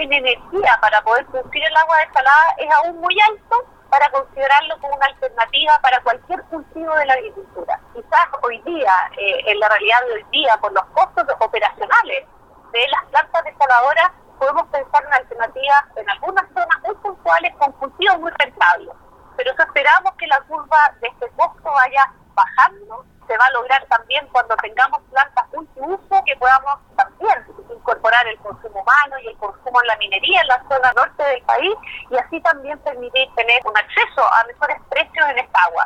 en energía para poder producir el agua desalada es aún muy alto para considerarlo como una alternativa para cualquier cultivo de la agricultura. Quizás hoy día, en la realidad de hoy día, por los costos operacionales de las plantas desaladoras, podemos pensar en alternativas en algunas zonas muy puntuales con cultivos muy rentables. Pero eso esperamos que la curva de este costo vaya bajando. Se va a lograr también cuando tengamos plantas multiuso que podamos también incorporar el consumo humano y el consumo en la minería en la zona norte del país y así también permitir tener un acceso a mejores precios en esta agua.